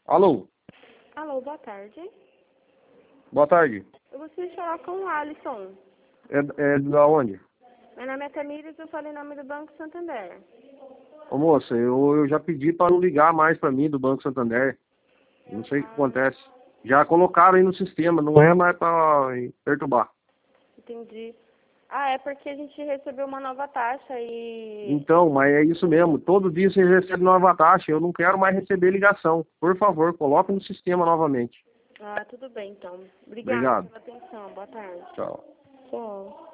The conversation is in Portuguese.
Alô, Alô, boa tarde. boa tarde. Eu gostaria de falar com o Alisson. É da onde? Meu nome é Tamires, eu falo em nome do Banco Santander. Ô moça, eu já pedi para não ligar mais para mim do Banco Santander. Não sei o que acontece. Já colocaram aí no sistema, não é mais para perturbar. Entendi. Ah, é porque a gente recebeu uma nova taxa e... Então, mas é isso mesmo. Todo dia você recebe nova taxa. Eu não quero mais receber ligação. Por favor, coloque no sistema novamente. Ah, tudo bem então. Obrigada Obrigado. pela atenção. Boa tarde. Tchau. Tchau.